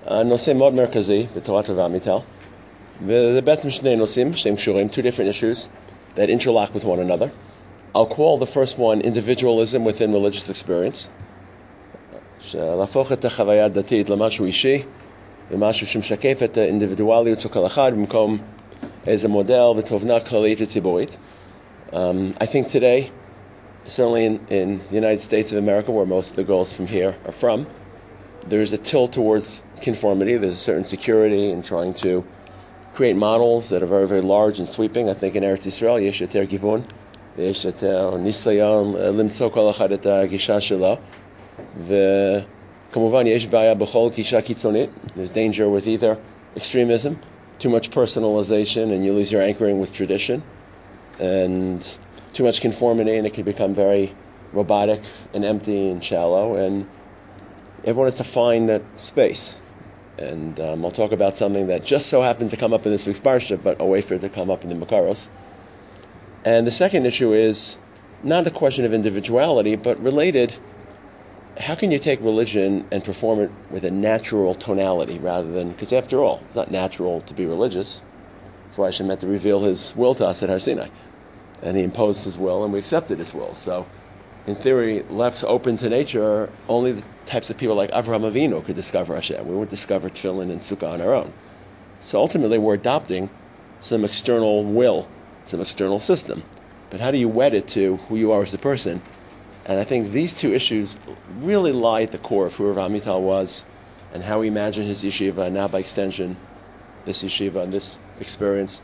נושא מאוד מרכזי בתורת רב עמיטל, וזה בעצם שני נושאים שהם קשורים, two different issues that interlock with one another. I'll call the first one individualism within religious experience, להפוך את החוויה הדתית למשהו אישי, ומשהו שמשקף את האינדיבידואליות של כל אחד במקום איזה מודל ותובנה כללית וציבורית. I think today, certainly in the United States of America, where most of the girls from here are from, there's a tilt towards conformity. There's a certain security in trying to create models that are very, very large and sweeping. I think in Eretz Yisrael, יש יותר גיוון, ויש יותר ניסיון למצוא כל אחד את הגישה שלו. וכמובן, יש בעיה בכל גישה קיצונית. There's danger with either extremism, too much personalization, and you lose your anchoring with tradition, and too much conformity, and it can become very robotic and empty and shallow, and everyone has to find that space. And I'll talk about something that just so happens to come up in this week's Parsha, but I'll wait for it to come up in the Makaros. And the second issue is not a question of individuality, but related, how can you take religion and perform it with a natural tonality rather than, because after all, it's not natural to be religious. That's why Hashem had to reveal his will to us at Har Sinai. And he imposed his will, and we accepted his will. So, in theory, left open to nature, only the types of people like Avraham Avinu could discover Hashem. We wouldn't discover Tefillin and Sukkah on our own. So ultimately, we're adopting some external will, some external system. But how do you wed it to who you are as a person? And I think these two issues really lie at the core of who Rav Amital was and how he imagined his yeshiva, now by extension, this yeshiva and this experience.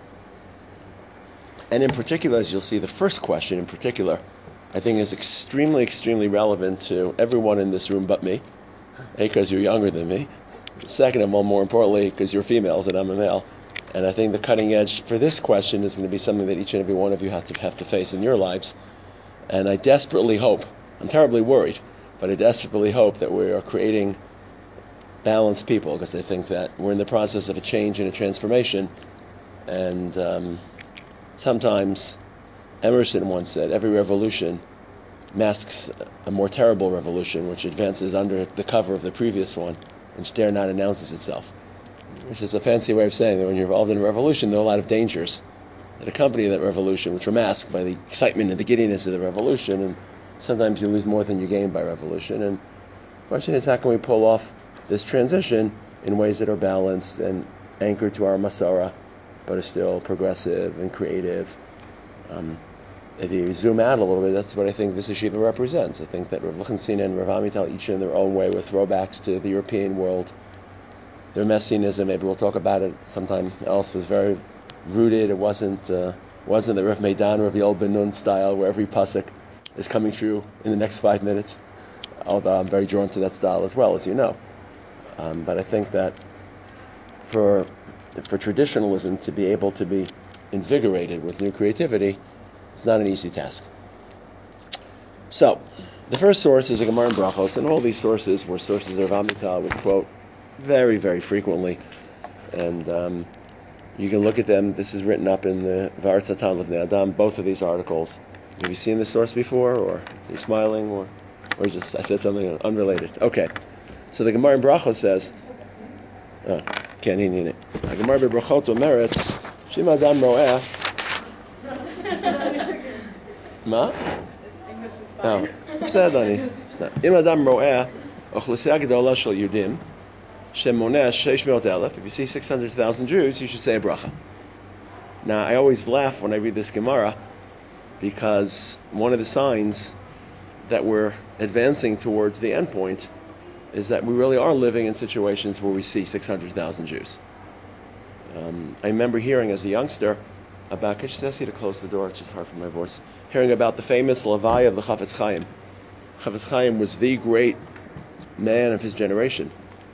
And in particular, as you'll see, the first question in particular, I think is extremely, extremely relevant to everyone in this room but me. A, because you're younger than me. Second of all, more importantly, because you're females and I'm a male. And I think the cutting edge for this question is going to be something that each and every one of you have to face in your lives. And I desperately hope, I'm terribly worried, but I desperately hope that we are creating balanced people, because I think that we're in the process of a change and a transformation. And sometimes, Emerson once said, every revolution masks a more terrible revolution, which advances under the cover of the previous one, and dare not announces itself. Which is a fancy way of saying that when you're involved in a revolution, there are a lot of dangers that accompany that revolution, which are masked by the excitement and the giddiness of the revolution, and sometimes you lose more than you gain by revolution. And the question is, how can we pull off this transition in ways that are balanced and anchored to our Masara, but are still progressive and creative? If you zoom out a little bit, that's what I think this yeshiva represents. I think that Rav Lichtenstein and Rav Amital, each in their own way, with throwbacks to the European world, their messianism, maybe we'll talk about it sometime else, was very rooted. It wasn't the Rav Meidan or Rav Yoel Ben Nun style, where every pasuk is coming true in the next 5 minutes, although I'm very drawn to that style as well, as you know. But I think that for traditionalism to be able to be invigorated with new creativity, it's not an easy task. So, the first source is a Gemara in Brachos, and all these sources were sources that Rav Amital would quote very, very frequently. And you can look at them. This is written up in the V'aretz Hatan L'Bnei Adam, both of these articles. Have you seen this source before, or are you smiling, or just I said something unrelated? Okay. So the Gemara in Brachos says, can't hear it. The Gemara in Brachot Omeret, Shim Adam Ro'eh. מה? בסדר, אני... אם אדם רואה אוכלוסייה גדולה של יהודים שמונה 600,000, if you see 600,000 Jews, you should say a bracha. Now, I always laugh when I read this Gemara, because one of the signs that we're advancing towards the end point is that we really are living in situations where we see 600,000 Jews. I remember hearing as a youngster about, could you ask you to close the door, it's just hard for my voice, hearing about the famous Levaya of the Chafetz Chaim. Chafetz Chaim was the great man of his generation.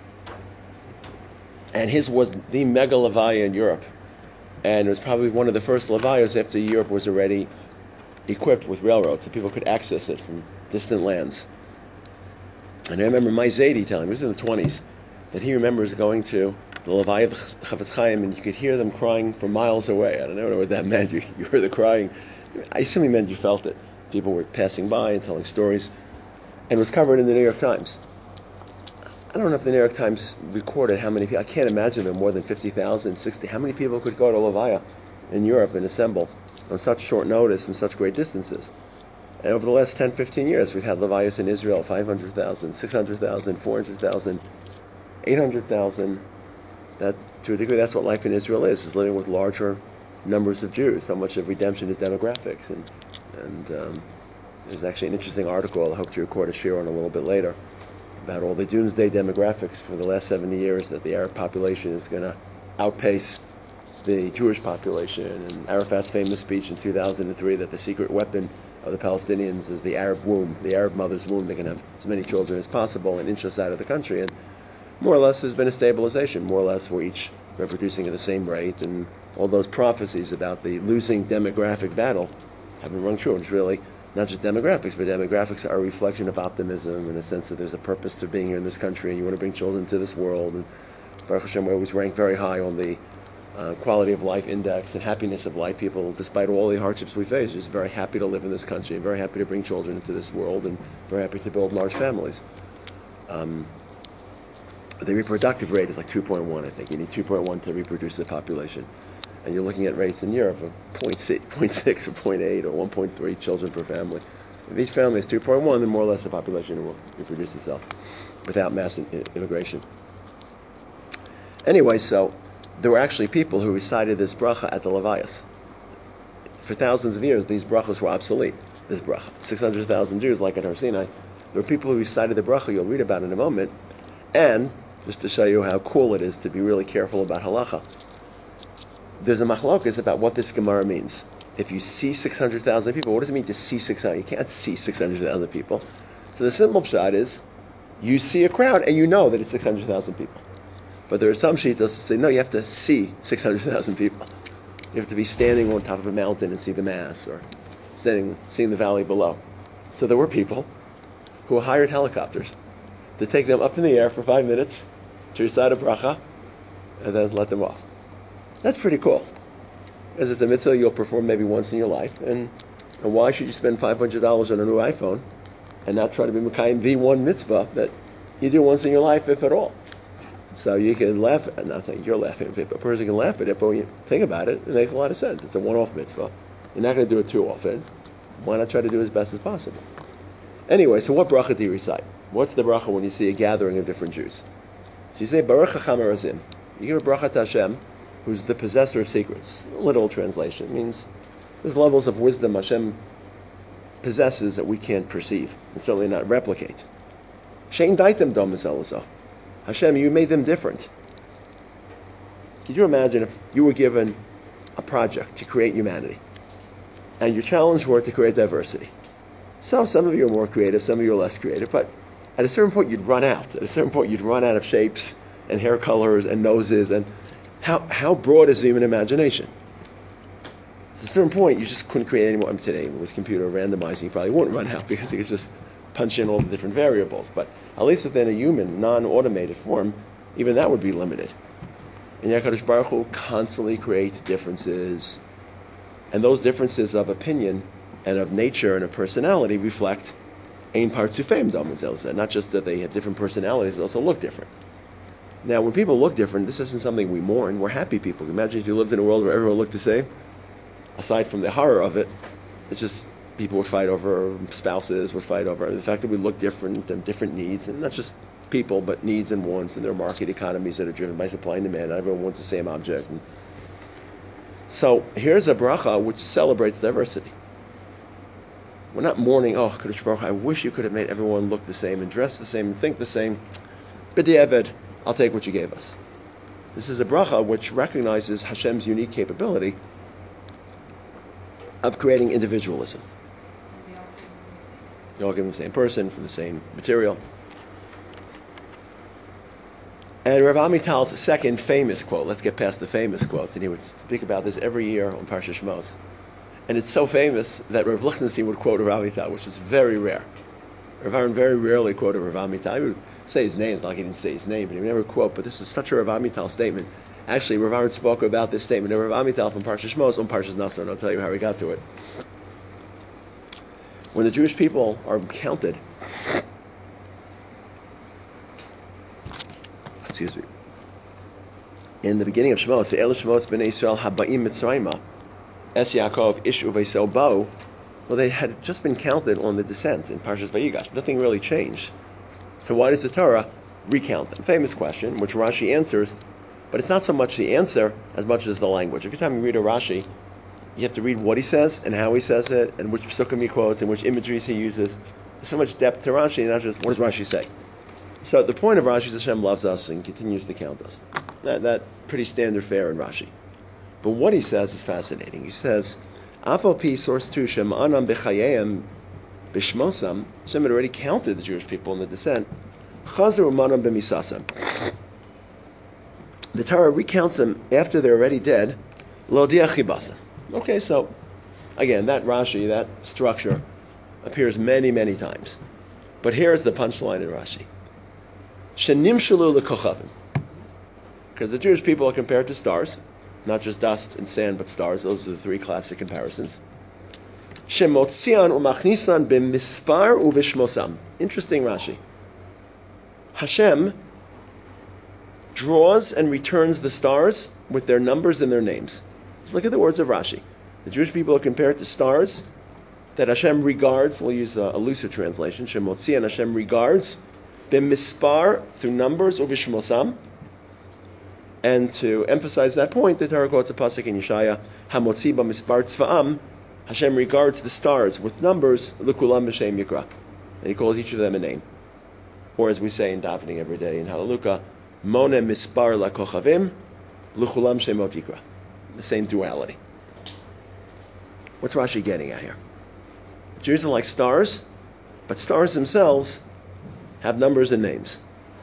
And his was the mega Levaya in Europe. And it was probably one of the first Levayas after Europe was already equipped with railroads, so people could access it from distant lands. And I remember my Zaidi telling me, he was in the 20s, that he remembers going to the Levaya of Chafetz Chaim, and you could hear them crying from miles away. I don't know what that meant. You heard the crying. I assume he meant you felt it. People were passing by and telling stories. And it was covered in the New York Times. I don't know if the New York Times recorded how many people. I can't imagine there were more than 50,000, 60. How many people could go to Levaya in Europe and assemble on such short notice from such great distances? And over the last 10, 15 years, we've had Levayas in Israel, 500,000, 600,000, 400,000, 800,000. That, to a degree, that's what life in Israel is living with larger numbers of Jews. So much of redemption is demographics. And there's actually an interesting article I hope to record a share on a little bit later about all the doomsday demographics for the last 70 years, that the Arab population is going to outpace the Jewish population. And Arafat's famous speech in 2003 that the secret weapon of the Palestinians is the Arab womb, the Arab mother's womb. They can have as many children as possible and inch us out of the country. And more or less there's been a stabilization. More or less we're each reproducing at the same rate. And all those prophecies about the losing demographic battle have been rung true. It's really not just demographics, but demographics are a reflection of optimism in a sense that there's a purpose to being here in this country and you want to bring children to this world. And Baruch Hashem, we always rank very high on the quality of life index and happiness of life. People, despite all the hardships we face, are just very happy to live in this country and very happy to bring children into this world and very happy to build large families. The reproductive rate is like 2.1, I think. You need 2.1 to reproduce the population. And you're looking at rates in Europe of 0.6 or 0.8 or 1.3 children per family. If each family is 2.1, then more or less the population will reproduce itself without mass immigration. Anyway, so there were actually people who recited this bracha at the Levayas. For thousands of years, these brachas were obsolete. This bracha, 600,000 Jews, like at Har Sinai. There were people who recited the bracha you'll read about in a moment. And, just to show you how cool it is to be really careful about halacha, there's a machlokas about what this Gemara means. If you see 600,000 people, what does it mean to see 600? You can't see 600,000 people. So the simple pshat is, you see a crowd and you know that it's 600,000 people. But there are some shittas that say, no, you have to see 600,000 people. You have to be standing on top of a mountain and see the mass, or seeing the valley below. So there were people who hired helicopters to take them up in the air for 5 minutes to recite a bracha and then let them off. That's pretty cool. Because it's a mitzvah you'll perform maybe once in your life. And why should you spend $500 on a new iPhone and not try to be Mekayim the one mitzvah that you do once in your life, if at all? So you can laugh at it. Not saying you're laughing at it, but a person can laugh at it, but when you think about it, it makes a lot of sense. It's a one-off mitzvah. You're not going to do it too often. Why not try to do it as best as possible? Anyway, so what bracha do you recite? What's the bracha when you see a gathering of different Jews? So you say, Baruch Chacham Arazim. You give a bracha to Hashem, who's the possessor of secrets. Literal translation means there's levels of wisdom Hashem possesses that we can't perceive and certainly not replicate. Shein daitem dom miselaso. Hashem, you made them different. Could you imagine if you were given a project to create humanity and your challenge were to create diversity? So some of you are more creative, some of you are less creative, but at a certain point you'd run out. At a certain point you'd run out of shapes and hair colors and noses, and how broad is the human imagination? At a certain point you just couldn't create any more. Today with computer randomizing you probably wouldn't run out because you could just punch in all the different variables, but at least within a human, non-automated form, even that would be limited. And HaKadosh Baruch Hu constantly creates differences, and those differences of opinion and of nature and of personality reflect ein partzufeim dam miselaso. Not just that they have different personalities, but also look different. Now, when people look different, this isn't something we mourn. We're happy people. Imagine if you lived in a world where everyone looked the same. Aside from the horror of it, it's just people would fight over spouses, would fight over the fact that we look different and different needs, and not just people, but needs and wants, and there are market economies that are driven by supply and demand. Not everyone wants the same object. And so here's a bracha which celebrates diversity. We're not mourning, oh, Kadosh Baruch Hu, I wish you could have made everyone look the same and dress the same and think the same. B'di'evet, I'll take what you gave us. This is a bracha which recognizes Hashem's unique capability of creating individualism. They all give them the same person from the same material. And Rav Amital's second famous quote, let's get past the famous quotes, and he would speak about this every year on Parsha Shmos. And it's so famous that Rav Lichtenstein would quote Rav Amital, which is very rare. Rav Aaron very rarely quoted Rav Amital. He would say his name, it's not like he didn't say his name, but he would never quote, but this is such a Rav Amital statement. Actually, Rav Aaron spoke about this statement of Rav Amital from Parsha Shmos on Parsha Naso, and I'll tell you how he got to it. When the Jewish people are counted, excuse me, in the beginning of Shemot, so Elu Shemot Bnei Yisrael Habaim Mitzrayma, Es Yaakov Ish Uveiso Bo. Well, they had just been counted on the descent in Parshas Vayigash. Nothing really changed. So why does the Torah recount them? Famous question, which Rashi answers, but it's not so much the answer as much as the language. Every time you read a Rashi, you have to read what he says and how he says it, and which psukim he quotes and which imageries he uses. There's so much depth to Rashi, not just what does Rashi say. So the point of Rashi is Hashem loves us and continues to count us. That pretty standard fare in Rashi. But what he says is fascinating. He says, Afal Pi, source 2, Shema'anam b'chayayim b'shmosam, Hashem had already counted the Jewish people in the descent, Chazer u'manam b'misasam. The Torah recounts them after they're already dead, lo diachibasa. Okay, so, again, that Rashi, that structure, appears many, many times. But here's the punchline in Rashi. Shenimshalu lekochavim. Because the Jewish people are compared to stars, not just dust and sand, but stars. Those are the three classic comparisons. Shemotzian umachnisan b'mispar uvishmosam. Interesting Rashi. Hashem draws and returns the stars with their numbers and their names. Just look at the words of Rashi. The Jewish people are compared to stars that Hashem regards. We'll use a looser translation. Shemotzian, Hashem regards b'mispar, through numbers, uvishmosam. And to emphasize that point, the Torah quotes a pasuk in Yeshaya, Hamotzi b'mispar tzva'am, Hashem regards the stars with numbers, l'kulam b'shem yikra. And he calls each of them a name. Or as we say in davening every day in Hallelujah, Mone mispar lakochavim, l'kulam shemot yikra. The same duality. What's Rashi getting at here? Jews are like stars, but stars themselves have numbers and names.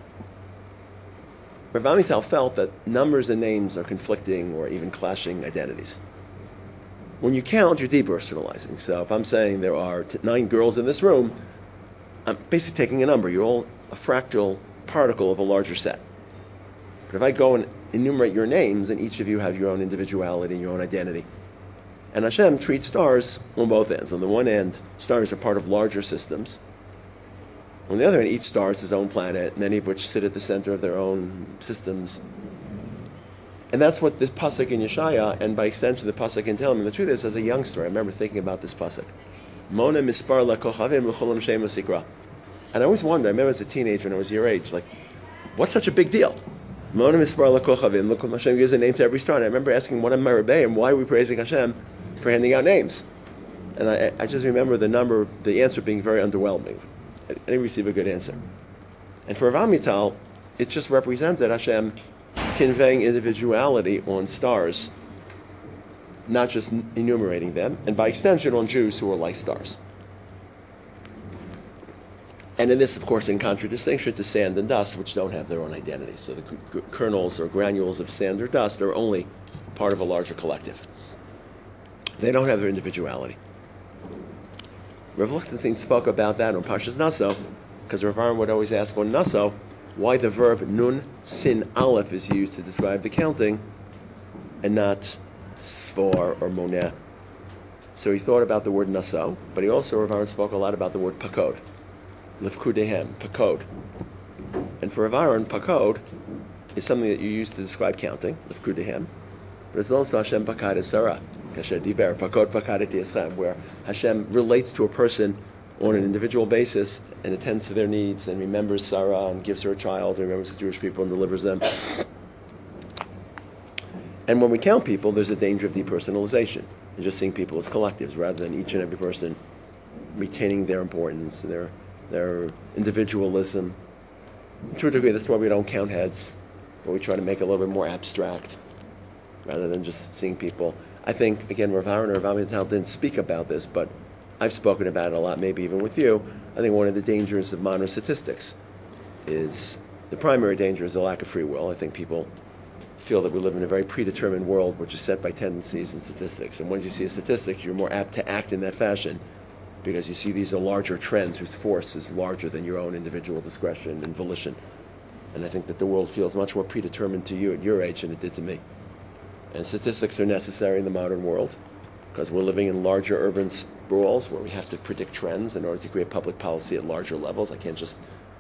Rav Amital felt that numbers and names are conflicting or even clashing identities. When you count, you're depersonalizing. So if I'm saying there are 9 girls in this room, I'm basically taking a number. You're all a fractal particle of a larger set. But if I go and enumerate your names, then each of you have your own individuality, your own identity. And Hashem treats stars on both ends. On the one end, stars are part of larger systems. On the other hand, each star is his own planet, many of which sit at the center of their own systems. And that's what this pasuk in Yeshaya, and by extension the pasuk in Tehillim, and the truth is, as a youngster, I remember thinking about this pasuk. Mona mispar lakochavim l'cholam shem sikra. And I always wondered, I remember as a teenager when I was your age, like, what's such a big deal? Mona mispar lakochavim, look, Hashem gives a name to every star. And I remember asking one of my rebbeim, why are we praising Hashem for handing out names? And I just remember the answer being very underwhelming. I didn't receive a good answer. And for Rav Amital, it just represented Hashem conveying individuality on stars, not just enumerating them, and by extension on Jews who are like stars. And in this, of course, in contradistinction to sand and dust, which don't have their own identities. So the kernels or granules of sand or dust are only part of a larger collective. They don't have their individuality. Rav Lichtenstein spoke about that on Parshas Naso, because Rav Aaron would always ask on Naso why the verb nun sin aleph is used to describe the counting and not sfor or moneh. So he thought about the word Naso, but he also, Rav Aaron spoke a lot about the word pakod, lefkudehem, pakod. And for Rav Aaron, pakod is something that you use to describe counting, lefkudehem, but it's also Hashem pakad esara. Where Hashem relates to a person on an individual basis and attends to their needs and remembers Sarah and gives her a child and remembers the Jewish people and delivers them. And when we count people, there's a danger of depersonalization and just seeing people as collectives rather than each and every person retaining their importance, their individualism. To a degree, that's why we don't count heads, but we try to make it a little bit more abstract rather than just seeing people. I think, again, Rav Aaron or Rav Amital didn't speak about this, but I've spoken about it a lot, maybe even with you. I think one of the dangers of modern statistics is, the primary danger is the lack of free will. I think people feel that we live in a very predetermined world which is set by tendencies and statistics. And once you see a statistic, you're more apt to act in that fashion because you see these are larger trends whose force is larger than your own individual discretion and volition. And I think that the world feels much more predetermined to you at your age than it did to me. And statistics are necessary in the modern world because we're living in larger urban sprawls where we have to predict trends in order to create public policy at larger levels. I can't just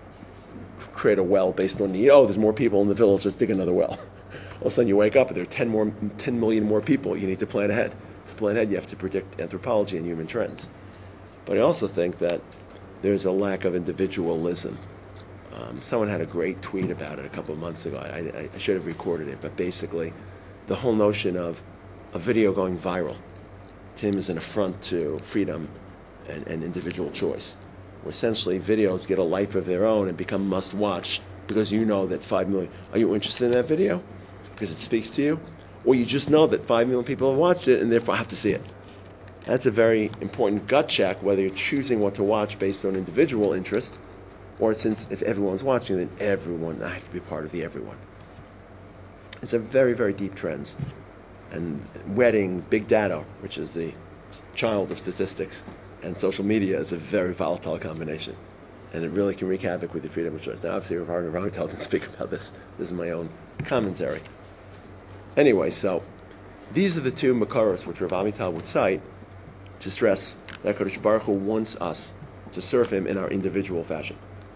create a well based on need. Oh, there's more people in the village, let's dig another well. All of a sudden you wake up and there are 10 million more people. You need to plan ahead. To plan ahead, you have to predict anthropology and human trends. But I also think that there's a lack of individualism. Someone had a great tweet about it a couple of months ago. I should have recorded it, but basically the whole notion of a video going viral to him is an affront to freedom and individual choice, where essentially videos get a life of their own and become must-watch because you know that 5 million... Are you interested in that video? Because it speaks to you? Or you just know that 5 million people have watched it and therefore have to see it. That's a very important gut check, whether you're choosing what to watch based on individual interest, or since if everyone's watching, then I have to be part of the everyone. It's a very, very deep trends. And wedding, big data, which is the child of statistics, and social media is a very volatile combination. And it really can wreak havoc with your freedom of choice. Now, obviously, Rav Amital didn't speak about this. This is my own commentary. Anyway, so these are the two makaros which Rav Amital would cite to stress that Kadosh Baruch Hu wants us to serve Him in our individual fashion.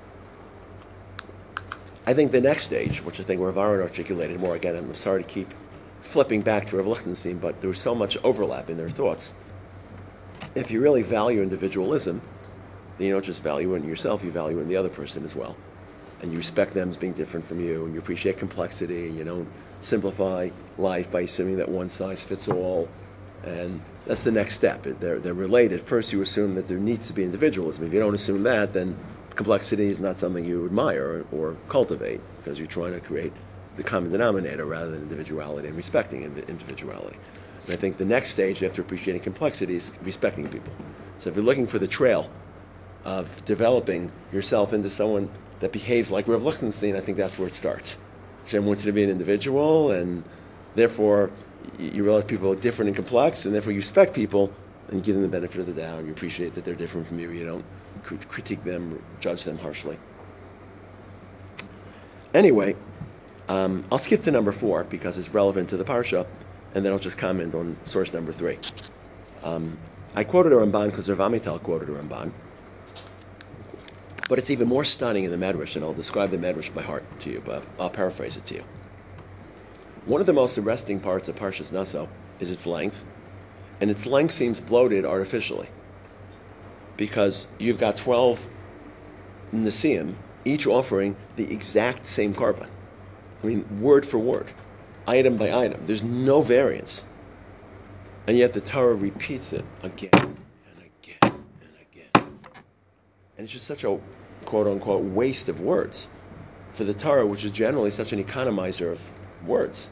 I think the next stage, which I think Rav Aaron articulated more, again, I'm sorry to keep flipping back to Rav Lichtenstein, but there was so much overlap in their thoughts. If you really value individualism, then you don't just value it in yourself, you value it in the other person as well. And you respect them as being different from you, and you appreciate complexity, and you don't simplify life by assuming that one size fits all. And that's the next step. They're related. First, you assume that there needs to be individualism. If you don't assume that, then complexity is not something you admire or cultivate, because you're trying to create the common denominator rather than individuality and respecting individuality. And I think the next stage after appreciating complexity is respecting people. So if you're looking for the trail of developing yourself into someone that behaves like Rav Lichtenstein, I think that's where it starts. Hashem wants you to be an individual, and therefore you realize people are different and complex, and therefore you respect people and give them the benefit of the doubt, and you appreciate that they're different from you. You don't critique them, judge them harshly. Anyway, I'll skip to number 4 because it's relevant to the parsha, and then I'll just comment on source number 3. I quoted a Ramban because Rav Amital quoted a Ramban, but it's even more stunning in the Medrash, and I'll describe the Medrash by heart to you, but I'll paraphrase it to you. One of the most arresting parts of Parshas Naso is its length, and its length seems bloated artificially, because you've got 12 Nesiim, each offering the exact same korban. I mean, word for word, item by item. There's no variance. And yet the Torah repeats it again and again and again. And it's just such a quote-unquote waste of words for the Torah, which is generally such an economizer of words.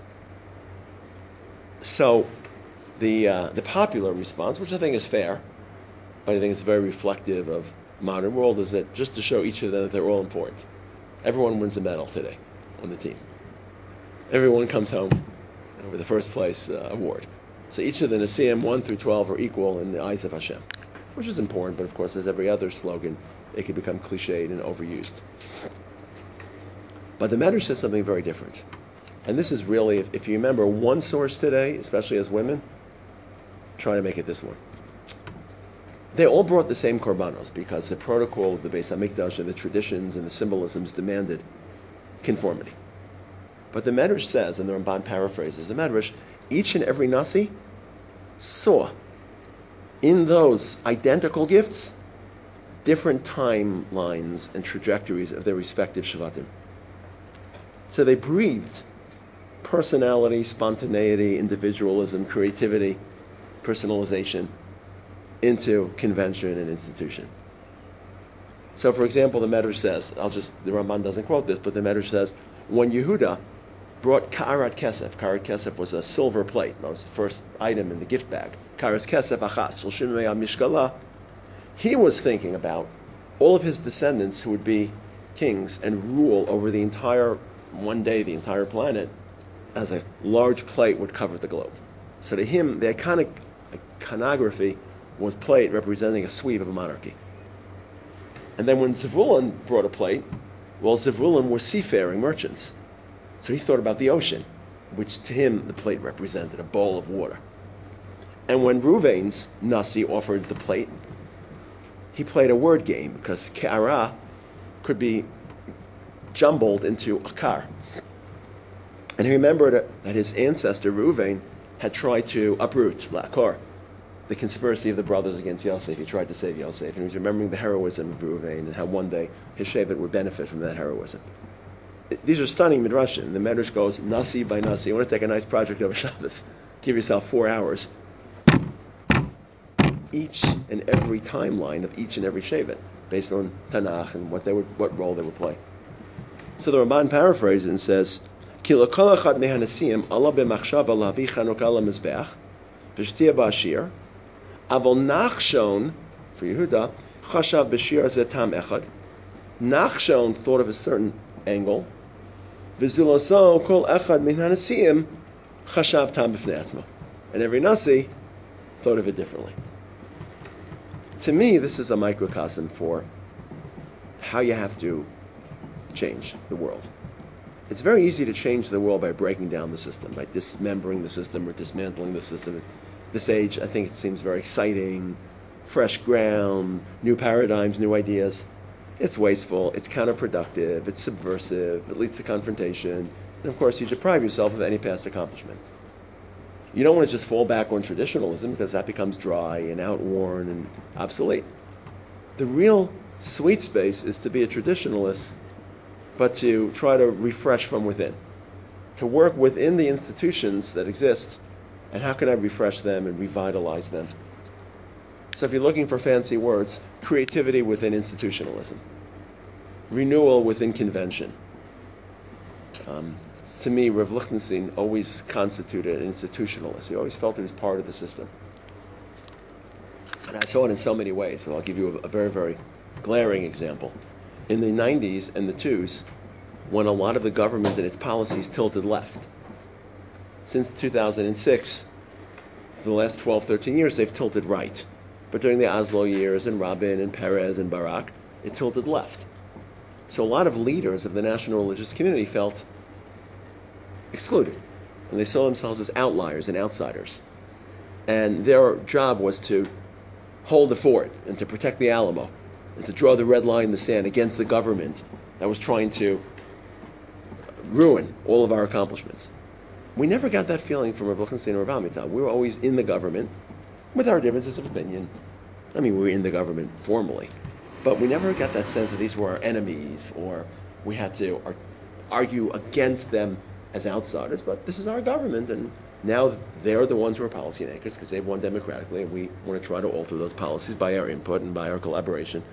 So the popular response, which I think is fair, but I think it's very reflective of modern world, is that just to show each of them that they're all important. Everyone wins a medal today on the team. Everyone comes home with the first place award. So each of the Nesiim 1 through 12 are equal in the eyes of Hashem, which is important, but of course, as every other slogan, it can become cliched and overused. But the Medrash says something very different. And this is really, if you remember one source today, especially as women, try to make it this one. They all brought the same korbanos because the protocol of the Beis HaMikdash and the traditions and the symbolisms demanded conformity. But the Medrash says, and the Ramban paraphrases the Medrash, each and every Nasi saw in those identical gifts different timelines and trajectories of their respective Shvatim. So they breathed personality, spontaneity, individualism, creativity, personalization into convention and institution. So, for example, the Medrash says, the Ramban doesn't quote this, but the Medrash says, when Yehuda brought Ka'arat Kesef. Ka'arat Kesef was a silver plate. That was the first item in the gift bag. Ka'arat Kesef achas, Shulshim Me'ah Mishkala. He was thinking about all of his descendants who would be kings and rule over the entire planet, as a large plate would cover the globe. So to him, the iconography was plate representing a sweep of a monarchy. And then when Zevulun brought a plate, well, Zevulun were seafaring merchants. So he thought about the ocean, which to him the plate represented a bowl of water. And when Ruvain's Nasi offered the plate, he played a word game, because Ke'ara could be jumbled into a car. And he remembered that his ancestor, Reuven, had tried to uproot La'akor, the conspiracy of the brothers against Yosef. He tried to save Yosef, and he was remembering the heroism of Reuven and how one day his Shevet would benefit from that heroism. These are stunning midrashim. The Medrash goes nasi by nasi. You want to take a nice project over Shabbos, give yourself 4 hours. Each and every timeline of each and every Shevet, based on Tanakh and what role they would play. So the Ramban paraphrases and says, "Ki l'kol echad mehanasim ala b'machshava lavi chanukah lemizbeach v'shtia ba'ashir, aval Nachshon for Yehuda chashav b'shir zeh tam echad." Nachshon thought of a certain angle. V'zilaso kol echad mehanasim chashav tam b'fnei atzmo, and every nasi thought of it differently. To me, this is a microcosm for how you have to change the world. It's very easy to change the world by breaking down the system, by dismembering the system or dismantling the system. At this age, I think it seems very exciting, fresh ground, new paradigms, new ideas. It's wasteful, it's counterproductive, it's subversive, it leads to confrontation, and of course you deprive yourself of any past accomplishment. You don't want to just fall back on traditionalism because that becomes dry and outworn and obsolete. The real sweet space is to be a traditionalist, but to try to refresh from within, to work within the institutions that exist, and how can I refresh them and revitalize them? So if you're looking for fancy words, creativity within institutionalism, renewal within convention. To me, Rav Lichtenstein always constituted an institutionalist. He always felt he was part of the system. And I saw it in so many ways, so I'll give you a very, very glaring example. In the 90s and the 2000s, when a lot of the government and its policies tilted left. Since 2006, for the last 12, 13 years, they've tilted right. But during the Oslo years, and Rabin and Peres and Barak, it tilted left. So a lot of leaders of the national religious community felt excluded, and they saw themselves as outliers and outsiders. And their job was to hold the fort and to protect the Alamo and to draw the red line in the sand against the government that was trying to ruin all of our accomplishments. We never got that feeling from Rav Lichtenstein or Rav Amital. We were always in the government with our differences of opinion. I mean, we were in the government formally, but we never got that sense that these were our enemies or we had to argue against them as outsiders. But this is our government, and now they're the ones who are policymakers because they've won democratically, and we want to try to alter those policies by our input and by our collaboration.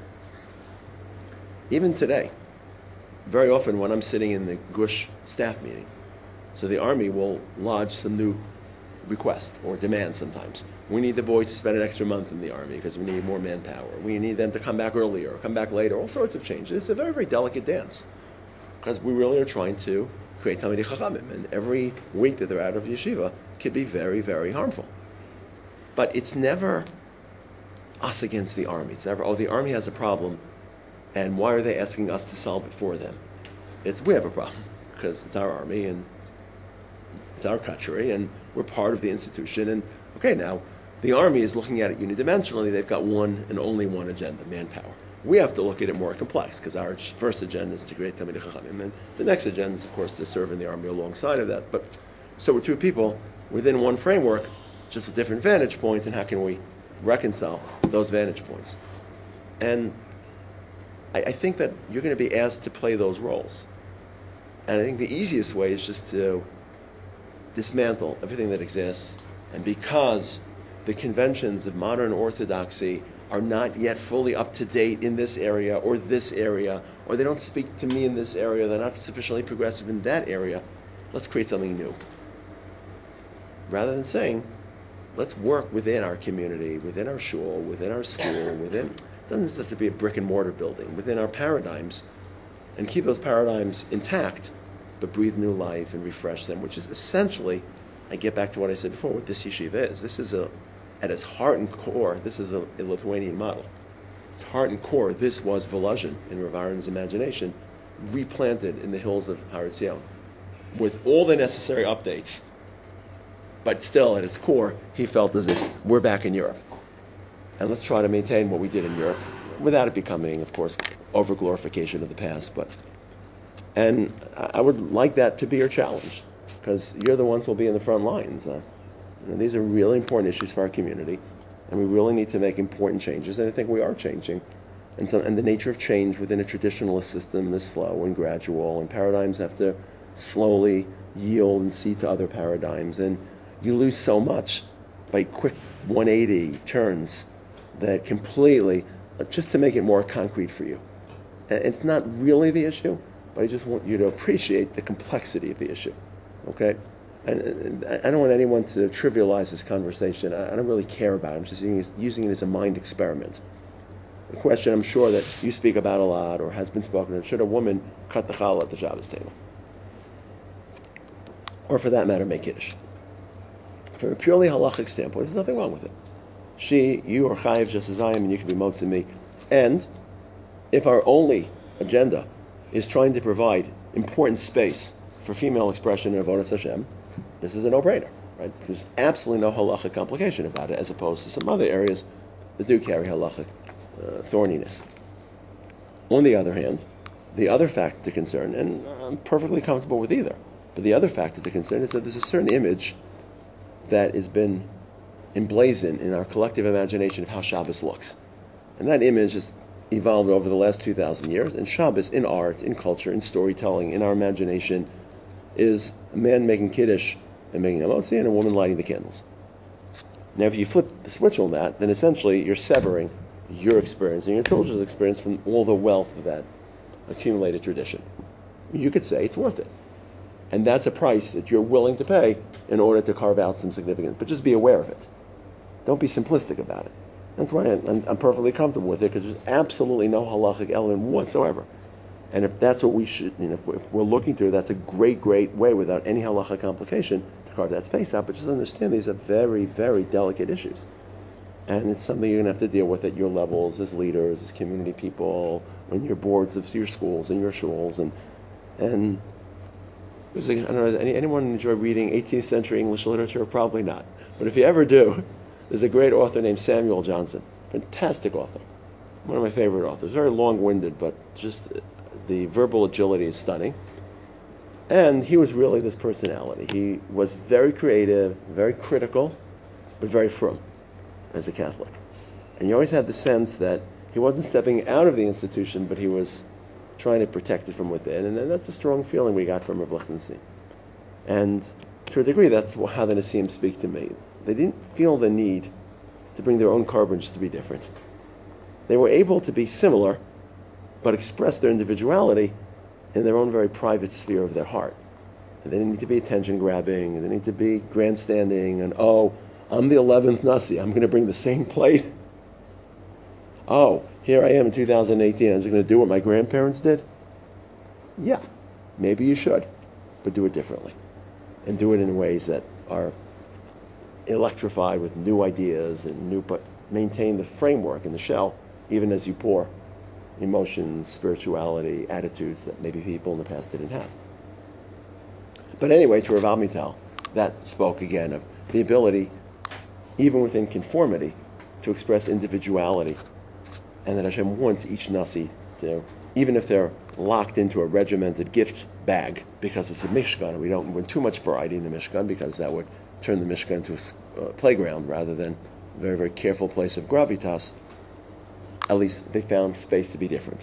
Even today, very often when I'm sitting in the Gush staff meeting, so the Army will lodge some new request or demand sometimes. We need the boys to spend an extra month in the Army because we need more manpower. We need them to come back earlier or come back later, all sorts of changes. It's a very, very delicate dance because we really are trying to create Talmidei Chachamim, and every week that they're out of yeshiva could be very, very harmful. But it's never us against the Army. It's never, the Army has a problem, and why are they asking us to solve it for them? It's we have a problem because it's our Army and it's our country, and we're part of the institution. And okay, now the Army is looking at it unidimensionally. They've got one and only one agenda: manpower. We have to look at it more complex because our first agenda is to create Talmidei Chachamim, and the next agenda is, of course, to serve in the Army alongside of that. But so we're two people within one framework, just with different vantage points, and how can we reconcile those vantage points? And I think that you're going to be asked to play those roles. And I think the easiest way is just to dismantle everything that exists. And because the conventions of modern orthodoxy are not yet fully up to date in this area, or they don't speak to me in this area, they're not sufficiently progressive in that area, let's create something new. Rather than saying, let's work within our community, within our shul, within our school, it doesn't have to be a brick and mortar building, within our paradigms, and keep those paradigms intact, but breathe new life and refresh them, which is essentially, I get back to what I said before, what this yeshiva is. This is at its heart and core, this is a Lithuanian model. Its heart and core, this was Volozhin in Rav Aharon's imagination, replanted in the hills of Har Etzion, with all the necessary updates. But still, at its core, he felt as if we're back in Europe. And let's try to maintain what we did in Europe, without it becoming, of course, over-glorification of the past. And I would like that to be your challenge, because you're the ones who will be in the front lines. These are really important issues for our community, and we really need to make important changes, and I think we are changing. And the nature of change within a traditionalist system is slow and gradual, and paradigms have to slowly yield and cede to other paradigms, and you lose so much by quick 180 turns that completely, just to make it more concrete for you. And it's not really the issue, but I just want you to appreciate the complexity of the issue, okay? And I don't want anyone to trivialize this conversation. I don't really care about it. I'm just using it as a mind experiment. A question I'm sure that you speak about a lot, or has been spoken of: should a woman cut the challah at the Shabbos table? Or for that matter, make Kiddush? From a purely halachic standpoint, there's nothing wrong with it. You are chayiv just as I am, and you can be motzi me. And if our only agenda is trying to provide important space for female expression in Avodas Hashem, this is a no-brainer, right? There's absolutely no halachic complication about it, as opposed to some other areas that do carry halachic thorniness. On the other hand, the other factor to concern, and I'm perfectly comfortable with either, but the other factor to concern is that there's a certain image that has been emblazoned in our collective imagination of how Shabbos looks. And that image has evolved over the last 2,000 years, and Shabbos, in art, in culture, in storytelling, in our imagination, is a man making Kiddush and making a motzi, and a woman lighting the candles. Now, if you flip the switch on that, then essentially you're severing your experience and your children's experience from all the wealth of that accumulated tradition. You could say it's worth it. And that's a price that you're willing to pay in order to carve out some significance. But just be aware of it. Don't be simplistic about it. That's why I'm perfectly comfortable with it, because there's absolutely no halachic element whatsoever. And if that's what we should, if we're looking to, that's a great, great way without any halachic complication to carve that space out. But just understand these are very, very delicate issues. And it's something you're going to have to deal with at your levels as leaders, as community people, when you're boards of your schools and your shuls. And I don't know, anyone enjoy reading 18th century English literature? Probably not. But if you ever do, there's a great author named Samuel Johnson. Fantastic author. One of my favorite authors. Very long-winded, but just the verbal agility is stunning. And he was really this personality. He was very creative, very critical, but very frum as a Catholic. And you always had the sense that he wasn't stepping out of the institution, but he was trying to protect it from within. And that's a strong feeling we got from Rav Lichtenstein. And to a degree, that's how the Nesiim speak to me. They didn't feel the need to bring their own carbon to be different. They were able to be similar, but express their individuality in their own very private sphere of their heart. And they didn't need to be attention-grabbing, and they didn't need to be grandstanding, and, I'm the 11th Nasi, I'm going to bring the same plate. Here I am in 2018, I'm just going to do what my grandparents did? Yeah, maybe you should, but do it differently. And do it in ways that are electrified with new ideas but maintain the framework and the shell, even as you pour emotions, spirituality, attitudes that maybe people in the past didn't have. But anyway, to Rav Amital, that spoke again of the ability, even within conformity, to express individuality, and that Hashem wants each Nasi to, even if they're locked into a regimented gift bag, because it's a Mishkan, and we don't want too much variety in the Mishkan, because that would turn the Mishkan into a playground rather than a very, very careful place of gravitas. At least they found space to be different.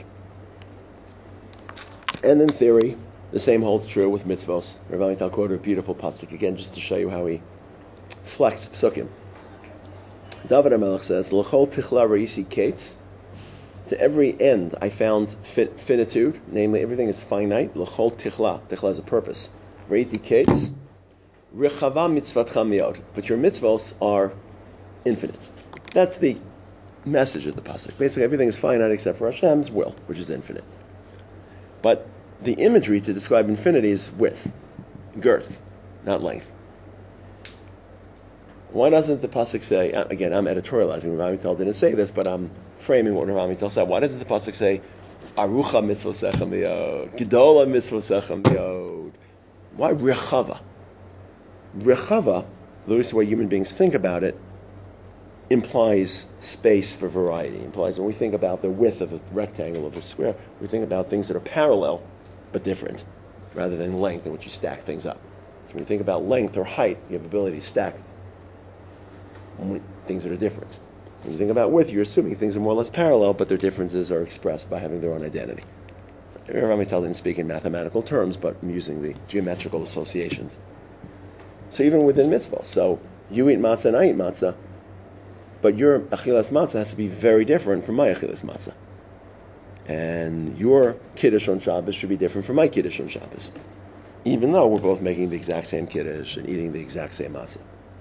And in theory, the same holds true with mitzvos. Rav Amital quoted a beautiful pasuk again, just to show you how he flexed psukim. David HaMelech says, "L'chol tichla reisi kates." To every end, I found finitude, namely everything is finite. L'chol tichla, tichla is a purpose. Reiti kates, rechava mitzvatcha miod. But your mitzvos are infinite. That's the message of the pasuk. Basically, everything is finite except for Hashem's will, which is infinite. But the imagery to describe infinity is width, girth, not length. Why doesn't the pasuk say, again, I'm editorializing, Rav Amital didn't say this, but I'm framing what Rav Amital said. Why doesn't the pasuk say, Arucha mitzvosecha miyod, Gedola mitzvosecha miyod? Why rechava? Rechava, the way human beings think about it, implies space for variety. Implies when we think about the width of a rectangle, of a square, we think about things that are parallel, but different, rather than length in which you stack things up. So when you think about length or height, you have the ability to stack things that are different. When you think about width, you're assuming things are more or less parallel, but their differences are expressed by having their own identity. Ramital didn't speak in mathematical terms, but I'm using the geometrical associations. So even within mitzvah, so you eat matzah and I eat matzah, but your achilas matzah has to be very different from my achilas matzah. And your kiddush on Shabbos should be different from my kiddush on Shabbos, even though we're both making the exact same kiddush and eating the exact same matzah.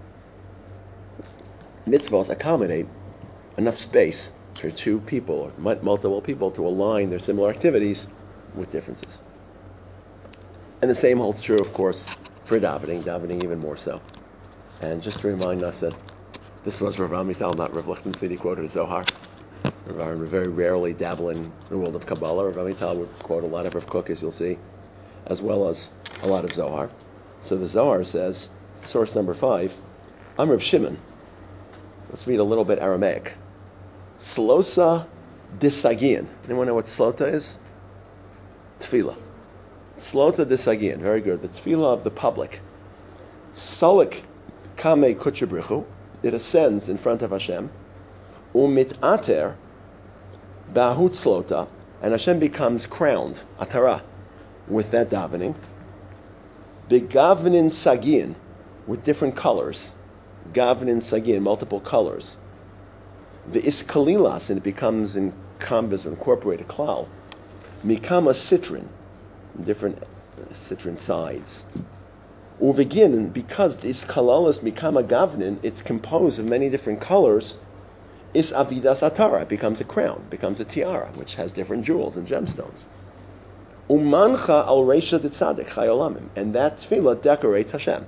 Mitzvahs accommodate enough space for two people or multiple people to align their similar activities with differences. And the same holds true, of course, for davening even more so. And just to remind us that this was Rav Amital, not Rav Lichtenstein. He quoted Zohar. Rav Aaron would very rarely dabble in the world of Kabbalah. Rav Amital would quote a lot of Rav Kook, as you'll see, as well as a lot of Zohar. So the Zohar says, source number 5, I'm Rav Shimon. Let's read a little bit Aramaic. Slosa disagian. Anyone know what slota is? Tefillah. Slota disagian. Very good. The tefillah of the public. Solik kame kutchabrichu. It ascends in front of Hashem. Umit ater bahut slota. And Hashem becomes crowned, atara, with that davening. Begavnin sagin, with different colors. Gavnin sagin, multiple colors. The iskalilas, and it becomes encompassed or incorporated klal. Mikama citrin, different citrin sides. Uvegin, because the iskalalas mikama gavnin, it's composed of many different colors. Is avidas atara, it becomes a crown, becomes a tiara, which has different jewels and gemstones. Umancha al reisha tzaddik chayolamim, and that tefillah decorates Hashem.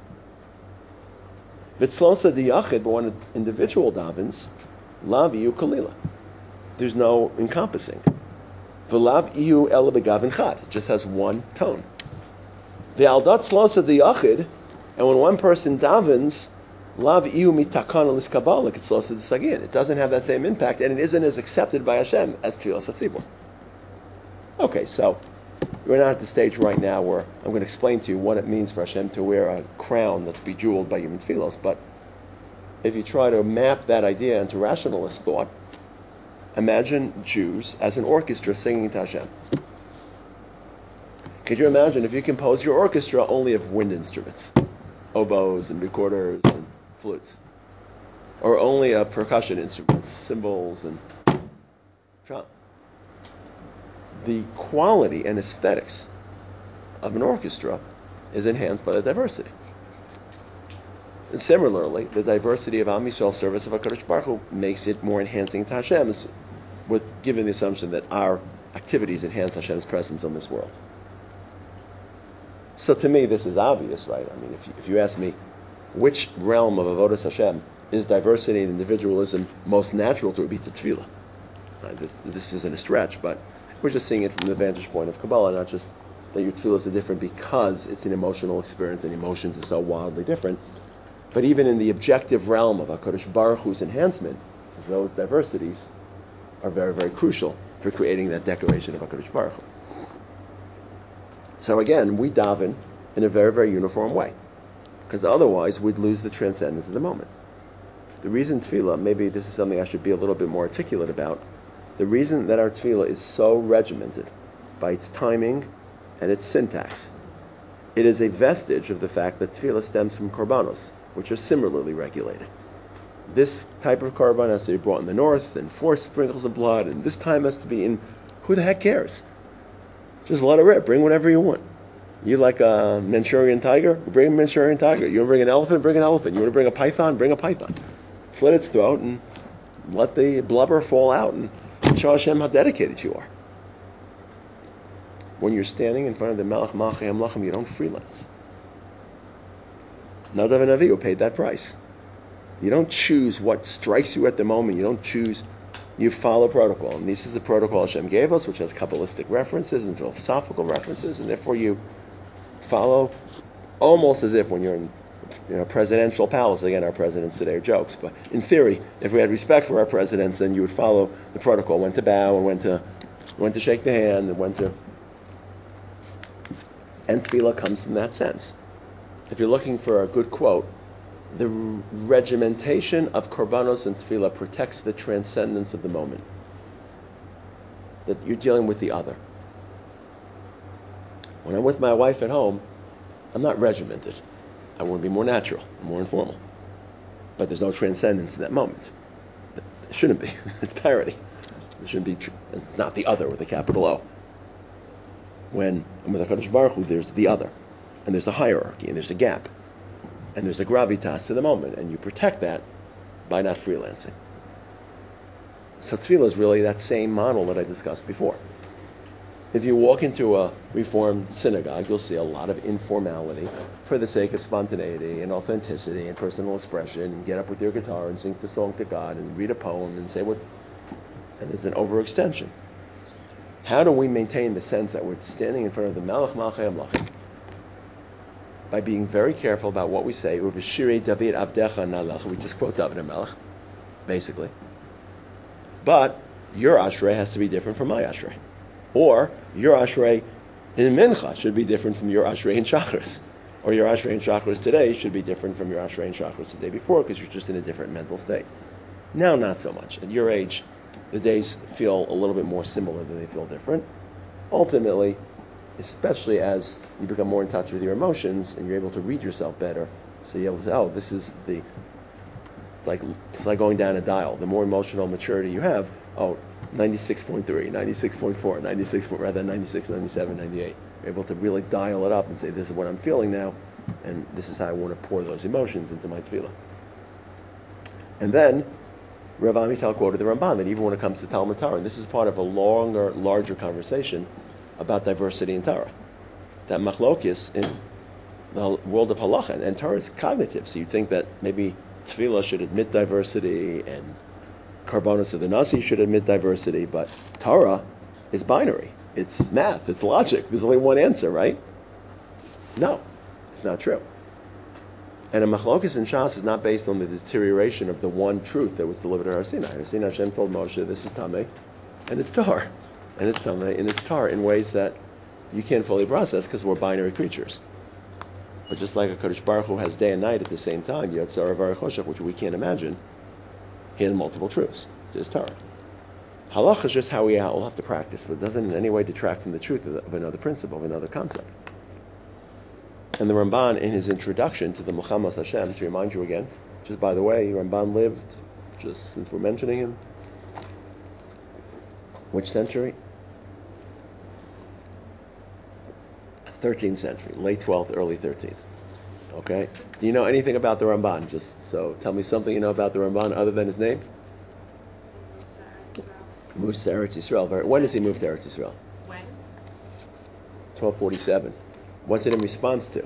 Vitzlosa diyachid, but when an individual davens, lav iyu kalila. There's no encompassing. V'lav iyu ela begavin chad. It just has one tone. Ve'aldat tzlosa diyachid, and when one person davens, lav iyu mitakan alis kabbalah kitzlosa d'sagin. It doesn't have that same impact, and it isn't as accepted by Hashem as tefillas hatzibur. Okay, so we're not at the stage right now where I'm going to explain to you what it means for Hashem to wear a crown that's bejeweled by human tefillos, but if you try to map that idea into rationalist thought, imagine Jews as an orchestra singing to Hashem. Could you imagine if you compose your orchestra only of wind instruments, oboes and recorders and flutes, or only of percussion instruments, cymbals and drum? The quality and aesthetics of an orchestra is enhanced by the diversity. And similarly, the diversity of Am Yisrael's service of HaKadosh Baruch Hu makes it more enhancing to Hashem, given the assumption that our activities enhance Hashem's presence on this world. So to me, this is obvious, right? I mean, if you ask me, which realm of Avodas Hashem is diversity and individualism most natural to, it would be to Tefillah. This isn't a stretch, but we're just seeing it from the vantage point of Kabbalah, not just that your tefillas are different because it's an emotional experience and emotions are so wildly different, but even in the objective realm of HaKadosh Baruch Hu's enhancement, those diversities are very, very crucial for creating that decoration of HaKadosh Baruch Hu. So again, we daven in a very, very uniform way, because otherwise we'd lose the transcendence of the moment. The reason tefillah, maybe this is something I should be a little bit more articulate about, the reason that our tefillah is so regimented by its timing and its syntax, it is a vestige of the fact that tefillah stems from korbanos, which are similarly regulated. This type of korban has to be brought in the north, and 4 sprinkles of blood, and this time has to be in. Who the heck cares? Just let it rip. Bring whatever you want. You like a Manchurian tiger? Bring a Manchurian tiger. You want to bring an elephant? Bring an elephant. You want to bring a python? Bring a python. Slit its throat and let the blubber fall out and show Hashem how dedicated you are. When you're standing in front of the Melech Malchei Hamlachim, you don't freelance. Nadav and Avihu paid that price. You don't choose what strikes you at the moment. You don't choose. You follow protocol. And this is the protocol Hashem gave us, which has Kabbalistic references and philosophical references, and therefore you follow almost as if when you're in presidential palace. Again, our presidents today are jokes, but in theory, if we had respect for our presidents, then you would follow the protocol, when to bow and when to shake the hand and when to And tefillah comes from that sense. If you're looking for a good quote, the regimentation of korbanos and tefillah protects the transcendence of the moment. That you're dealing with the other. When I'm with my wife at home, I'm not regimented. I want to be more natural, more informal. But there's no transcendence in that moment. It shouldn't be. It's parity. It shouldn't be. It's not the other with a capital O. When I'm with HaKadosh Baruch Hu, there's the other. And there's a hierarchy, and there's a gap. And there's a gravitas to the moment. And you protect that by not freelancing. So tefillah is really that same model that I discussed before. If you walk into a Reformed synagogue, you'll see a lot of informality for the sake of spontaneity and authenticity and personal expression, and get up with your guitar and sing the song to God and read a poem and say what... And there's an overextension. How do we maintain the sense that we're standing in front of the Melech Malchei Hamlachim? By being very careful about what we say. Uv'shirei David Avdecha Nalach. We just quote David HaMelech, basically. But your Ashrei has to be different from my Ashrei. Or your Ashrei in Mincha should be different from your Ashrei in Shachris. Or your Ashrei in Shachris today should be different from your Ashrei in Shachris the day before, because you're just in a different mental state. Now, not so much. At your age, the days feel a little bit more similar than they feel different. Ultimately, especially as you become more in touch with your emotions and you're able to read yourself better, so you're able to say, oh, this is the... It's like going down a dial. The more emotional maturity you have, 96.3, 96.4, 96, rather than 96, 97, 98. You're able to really dial it up and say, this is what I'm feeling now, and this is how I want to pour those emotions into my tefillah. And then, Rav Amital quoted the Ramban that even when it comes to Talmud Torah, and this is part of a longer, larger conversation about diversity in Torah, that machlokes in the world of halacha, and Torah is cognitive, so you think that maybe tefillah should admit diversity, and Karbonos of the Nasi should admit diversity, but Torah is binary. It's math. It's logic. There's only one answer, right? No, it's not true. And a machlokas in Shas is not based on the deterioration of the one truth that was delivered at Har Sinai. Har Sinai, Hashem told Moshe, this is Tameh, and it's Tar. And it's Tameh, and it's Tar in ways that you can't fully process because we're binary creatures. But just like a Kodesh Baruch Hu has day and night at the same time, Yotzar Avar Choshech, which we can't imagine, he had multiple truths to his Torah. Halach is just how we all have to practice, but it doesn't in any way detract from the truth of another principle, of another concept. And the Ramban, in his introduction to the Milchamos Hashem, to remind you again, just by the way, Ramban lived, just since we're mentioning him, which century? 13th century, late 12th, early 13th. Okay? Do you know anything about the Ramban? Just so tell me something you know about the Ramban other than his name. Moves to Eretz Yisrael. When does he move to Eretz Yisrael? When? 1247. What's it in response to?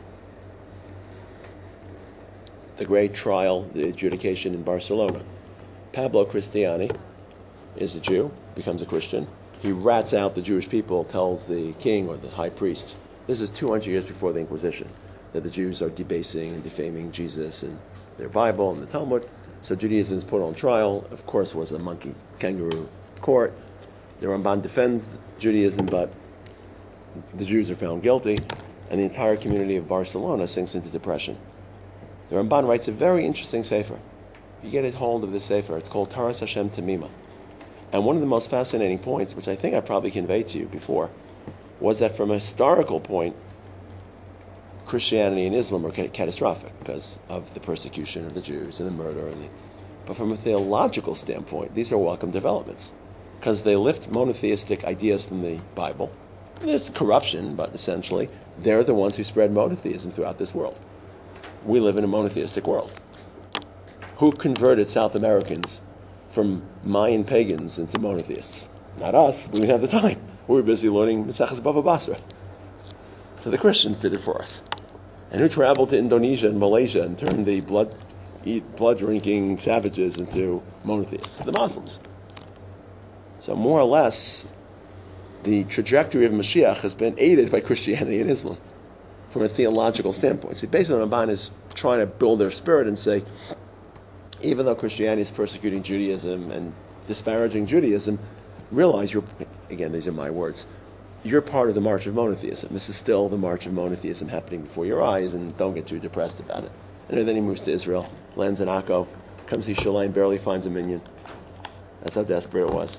The great trial, the adjudication in Barcelona. Pablo Cristiani is a Jew, becomes a Christian. He rats out the Jewish people, tells the king or the high priest. This is 200 years before the Inquisition, that the Jews are debasing and defaming Jesus and their Bible and the Talmud. So Judaism is put on trial. Of course, it was a monkey kangaroo court. The Ramban defends Judaism, but the Jews are found guilty, and the entire community of Barcelona sinks into depression. The Ramban writes a very interesting sefer. If you get a hold of this sefer, it's called Taras Hashem Tamima. And one of the most fascinating points, which I think I probably conveyed to you before, was that from a historical point, Christianity and Islam were catastrophic because of the persecution of the Jews and the murder. But from a theological standpoint, these are welcome developments because they lift monotheistic ideas from the Bible. There's corruption, but essentially, they're the ones who spread monotheism throughout this world. We live in a monotheistic world. Who converted South Americans from Mayan pagans into monotheists? Not us. We didn't have the time. We were busy learning Maseches Bava Basra. So the Christians did it for us. And who traveled to Indonesia and Malaysia and turned the blood-drinking savages into monotheists? The Muslims. So more or less, the trajectory of Mashiach has been aided by Christianity and Islam from a theological standpoint. See, basically, the Ramban is trying to build their spirit and say, even though Christianity is persecuting Judaism and disparaging Judaism, realize these are my words, you're part of the march of monotheism. This is still the march of monotheism happening before your eyes, and don't get too depressed about it. And then he moves to Israel, lands in Akko, comes to Yerushalayim, barely finds a minyan. That's how desperate it was.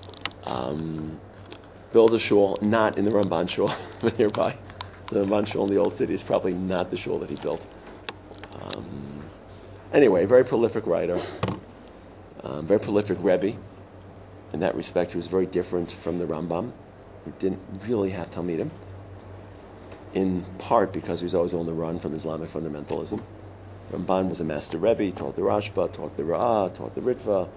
Build a shul, not in the Ramban shul, but nearby. The Ramban shul in the old city is probably not the shul that he built. Anyway, very prolific writer, very prolific Rebbe. In that respect, he was very different from the Rambam, who didn't really have Talmidim, in part because he was always on the run from Islamic fundamentalism. Ramban was a master Rebbe, he taught the Rashba, taught the Ra'ah, taught the Ritva.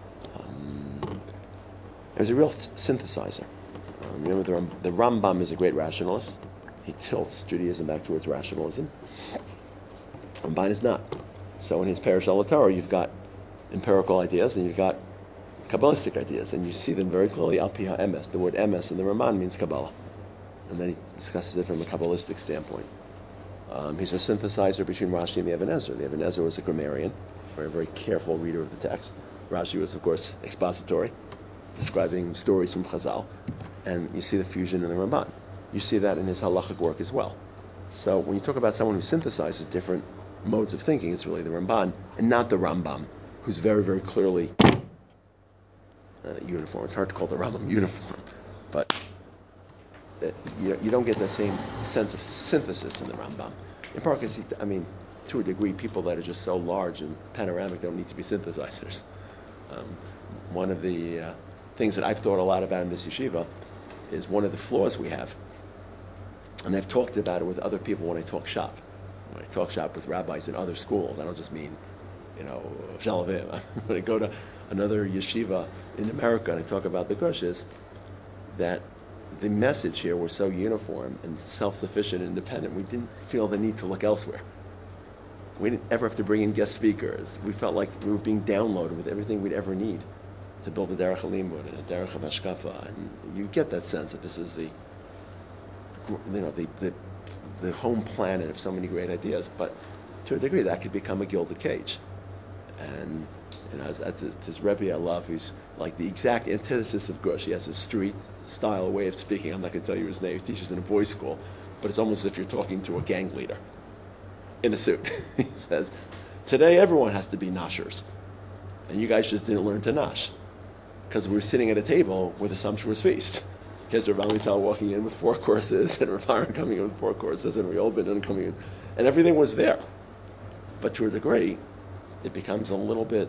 He was a real synthesizer. Remember, the Rambam is a great rationalist. He tilts Judaism back towards rationalism. Ramban is not. So in his Perush al Torah, you've got empirical ideas and you've got Kabbalistic ideas, and you see them very clearly. Al Pi HaEmes, the word Emes in the Ramban means Kabbalah, and then he discusses it from a Kabbalistic standpoint. He's a synthesizer between Rashi and the Even Ezer. The Even Ezer was a grammarian, very, very careful reader of the text. Rashi was, of course, expository, describing stories from Chazal, and you see the fusion in the Ramban. You see that in his halachic work as well. So when you talk about someone who synthesizes different modes of thinking, it's really the Ramban, and not the Rambam, who's very, very clearly uniform. It's hard to call the Rambam uniform, but you don't get the same sense of synthesis in the Rambam. In part because, to a degree, people that are just so large and panoramic don't need to be synthesizers. One of the things that I've thought a lot about in this yeshiva is one of the flaws we have, and I've talked about it with other people when I talk shop. When I talk shop with rabbis in other schools, I don't just mean, Shalavim. When I go to another yeshiva in America and I talk about the Gushes, that the message here was so uniform and self-sufficient and independent, we didn't feel the need to look elsewhere. We didn't ever have to bring in guest speakers. We felt like we were being downloaded with everything we'd ever need to build a derech halimud and a derech hashkafa, and you get that sense that this is the home planet of so many great ideas. But to a degree, that could become a gilded cage. And as this Rebbe I love, who's like the exact antithesis of Gush. He has a street style way of speaking. I'm not going to tell you his name. He teaches in a boys' school, but it's almost as if you're talking to a gang leader in a suit. He says, today everyone has to be noshers, and you guys just didn't learn to nosh because we were sitting at a table with a sumptuous feast. Here's Rav Amital walking in with 4 courses, and Rav Aaron coming in with 4 courses, and Reol Ben coming in, and everything was there. But to a degree, it becomes a little bit,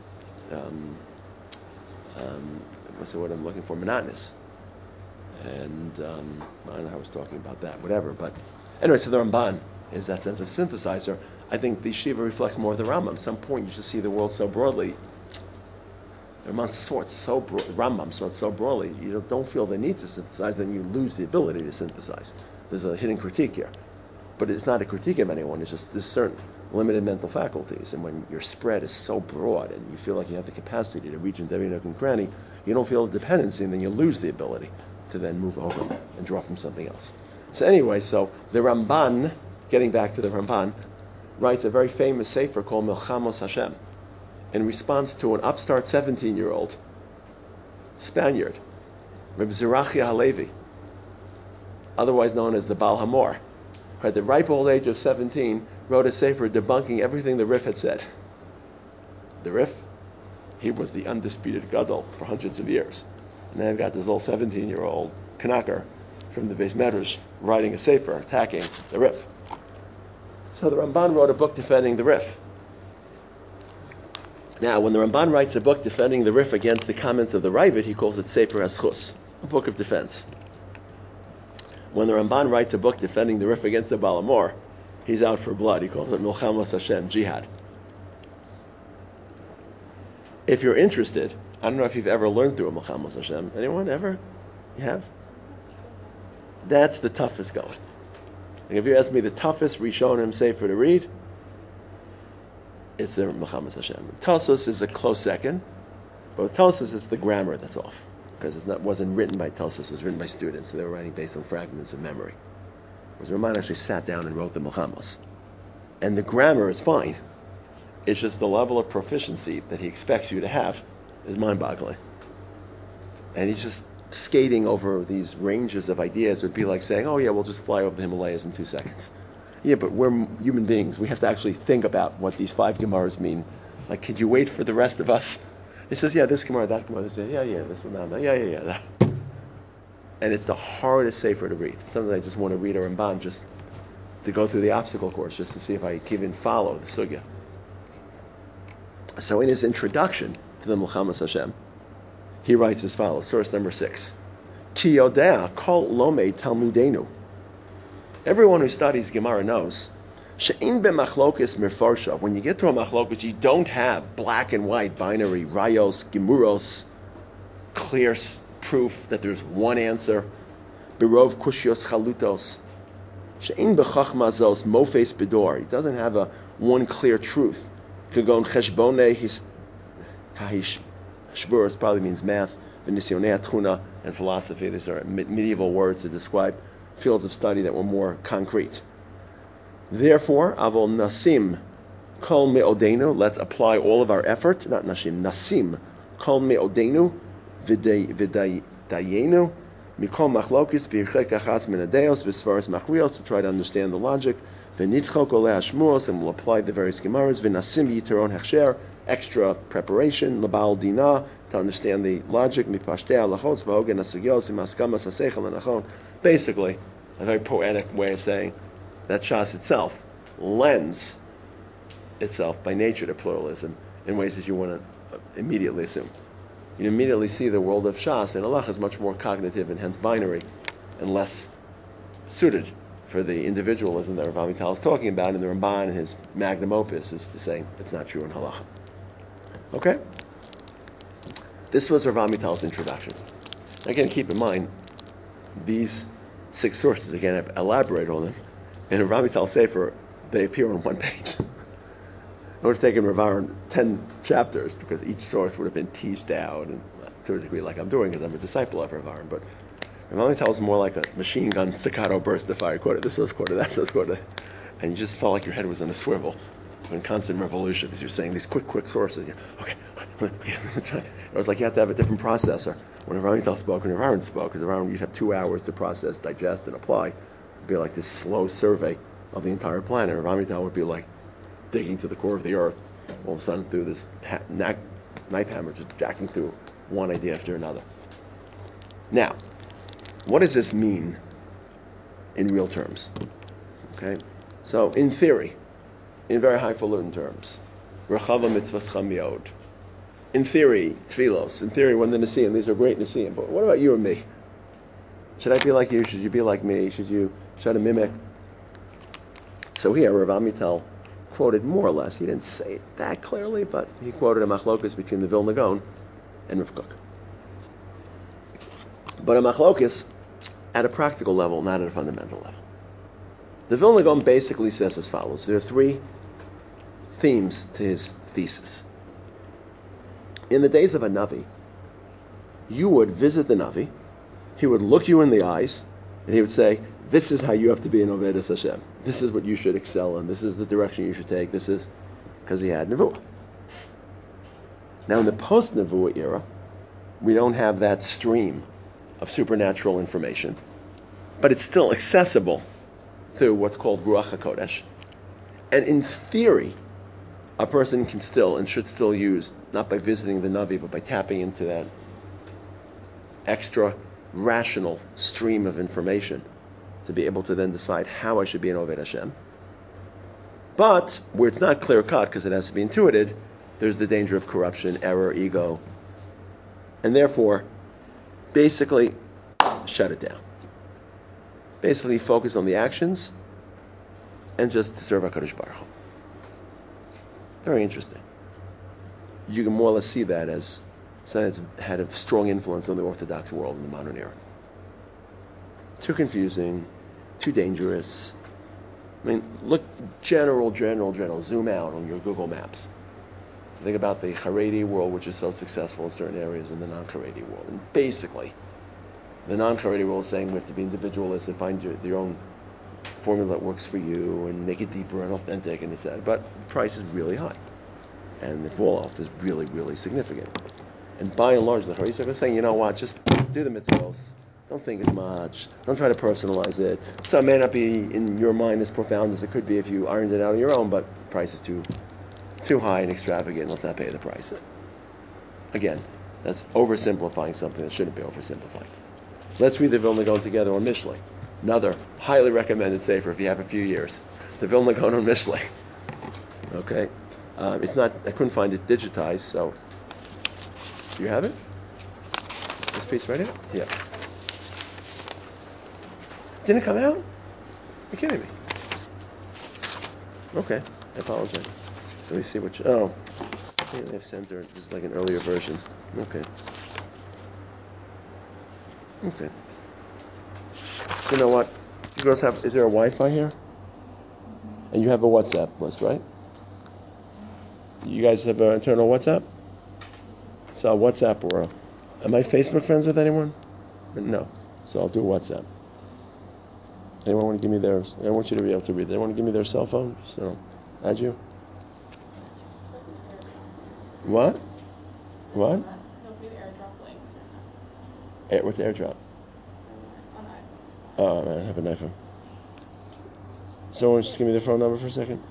what's the word I'm looking for? Monotonous. And I don't know how I was talking about that, whatever. But anyway, so the Ramban is that sense of synthesizer. I think the Shiva reflects more of the Rambam. At some point, you just see the world so broadly. The Rambam sorts so broadly. You don't feel the need to synthesize, then you lose the ability to synthesize. There's a hidden critique here. But it's not a critique of anyone. It's just there's certain limited mental faculties. And when your spread is so broad and you feel like you have the capacity to reach into every nook and cranny, you don't feel a dependency, and then you lose the ability to then move over and draw from something else. So anyway, so the Ramban, getting back to the Ramban, writes a very famous sefer called Milchamos Hashem in response to an upstart 17-year-old Spaniard, Reb Zerachia Halevi, otherwise known as the Baal Hamor, who at the ripe old age of 17 wrote a sefer debunking everything the Rif had said. The Rif, he was the undisputed gadol for hundreds of years. And then I've got this little 17-year-old Knacker from the Beis Medrash writing a sefer attacking the Rif. So the Ramban wrote a book defending the Rif. Now, when the Ramban writes a book defending the Rif against the comments of the Ravid, he calls it Sefer HaZchus, a book of defense. When the Ramban writes a book defending the Rif against the Baal Hamor, he's out for blood. He calls it Milchamos Hashem, jihad. If you're interested, I don't know if you've ever learned through a Milchamos Hashem. Anyone ever? You have? That's the toughest going. Like if you ask me the toughest Rishonim sefer to read, it's the Milchamos Hashem. Tosfos is a close second, but with Tosfos it's the grammar that's off, because it wasn't written by Tosfos, it was written by students, so they were writing based on fragments of memory. Whereas Ramban actually sat down and wrote the Milchamos. And the grammar is fine. It's just the level of proficiency that he expects you to have is mind-boggling. And he's just skating over these ranges of ideas would be like saying, oh yeah, we'll just fly over the Himalayas in 2 seconds. Yeah, but we're human beings. We have to actually think about what these 5 Gemaras mean. Like, could you wait for the rest of us? He says, yeah, this Gemara, that Gemara, this, yeah, this one, that, yeah. That. And it's the hardest sefer to read. Sometimes I just want to read a Ramban just to go through the obstacle course, just to see if I can even follow the sugya. So in his introduction to the Milchamas Hashem, he writes as follows, source number 6. Ki yodea kol lomed talmudenu. Everyone who studies Gemara knows, she'in b'machlokes mirfarsha. When you get to a machlokes, you don't have black and white binary rayos, gemuros, clear proof that there's one answer. Birov kushios chalutos. She'in b'chachmazos mofes bedor. He doesn't have a one clear truth. Kagon cheshbone hashvuros probably means math. V'nisyonei atchuna and philosophy. These are medieval words to describe fields of study that were more concrete. Therefore, avol nasim kol me'odenu. Let's apply all of our effort. Not nashim, nasim kol me'odenu v'dayenu mikol machlokis b'irchek achas min adeos v'svaros machrios, to try to understand the logic. V'nitchok oleh hashmuos, and we'll apply the various gemaras. V'nasim yiteron hechsher, extra preparation. L'baal dinah, to understand the logic. Mipashtei halachos v'hogen hasugyos v'maskamas haseichel hanachon. Basically, a very poetic way of saying that Shas itself lends itself by nature to pluralism in ways that you want to immediately assume. You immediately see the world of Shas and Halach is much more cognitive and hence binary and less suited for the individualism that Rav Amital is talking about, and the Ramban in his magnum opus is to say it's not true in Halacha. Okay? This was Rav Amital's introduction. Again, keep in mind, these 6 sources, again, I've elaborated on them. In Rav Amital Sefer, they appear on 1 page. It would have taken Rav Aaron 10 chapters because each source would have been teased out, and to a degree like I'm doing because I'm a disciple of Rav Aaron. But Rav Amital is more like a machine gun staccato burst of fire. Quoted this was quoted, that was quoted. And you just felt like your head was on a swivel in constant revolution because you're saying these quick sources. Okay. It was like you have to have a different processor. When Rav Amital spoke and Rav Aaron spoke, because Rav Aaron you'd have 2 hours to process, digest, and apply. It'd be like this slow survey of the entire planet. Rav Amital would be like digging to the core of the earth, all of a sudden through this knife hammer, just jacking through one idea after another. Now, what does this mean in real terms? Okay, so in theory, in very highfalutin terms, Rechava mitzvahs chamiyod. In theory, tfilos. In theory, when the Nesiim, these are great Nesiim. But what about you and me? Should I be like you? Should you be like me? Should you try to mimic? So here, Rav Amital quoted more or less. He didn't say it that clearly, but he quoted a machlokus between the Vilna Gaon and Rav Kook. But a machlokus at a practical level, not at a fundamental level. The Vilna Gaon basically says as follows. There are 3 themes to his thesis. In the days of a Navi, you would visit the Navi, he would look you in the eyes, and he would say, this is how you have to be in Ovedas Hashem. This is what you should excel in. This is the direction you should take. This is because he had Nevuah. Now in the post-Nevuah era, we don't have that stream of supernatural information, but it's still accessible through what's called Ruach HaKodesh. And in theory, a person can still and should still use, not by visiting the Navi, but by tapping into that extra rational stream of information to be able to then decide how I should be an Oved Hashem. But where it's not clear-cut, because it has to be intuited, there's the danger of corruption, error, ego. And therefore, basically, shut it down. Basically, focus on the actions and just serve HaKadosh Baruch Hu. Very interesting. You can more or less see that as something that's had a strong influence on the Orthodox world in the modern era. Too confusing, too dangerous. I mean, look, general, zoom out on your Google Maps. Think about the Haredi world, which is so successful in certain areas, and the non-Haredi world. And basically, the non-Haredi world is saying we have to be individualists and find your own formula that works for you and make it deeper and authentic, and etc. But the price is really high, and the fall-off is really, really significant. And by and large, the Charisha was saying, you know what, just do the mitzvahs. Don't think as much. Don't try to personalize it. So it may not be in your mind as profound as it could be if you ironed it out on your own, but the price is too high and extravagant. Let's not pay the price. Again, that's oversimplifying something that shouldn't be oversimplified. Let's read the Vilna Gaon together on Mishlei. Another highly recommended sefer if you have a few years. The Vilna Gaon on Mishlei. Okay, it's not. I couldn't find it digitized, so do you have it? This piece right here? Yeah. Didn't it come out? You're kidding me. Okay, I apologize. Let me see what you... Oh, I think they've sent her... This is like an earlier version. Okay. So you know what? You girls have... Is there a Wi-Fi here? And you have a WhatsApp list, right? You guys have an internal WhatsApp? So WhatsApp or... Am I Facebook friends with anyone? No. So I'll do WhatsApp. Anyone want to give me theirs? I want you to be able to read. They want to give me their cell phone? So, add you? What? What? What's AirDrop? On iPhone. Oh, I don't have an iPhone. Someone just give me their phone number for a second.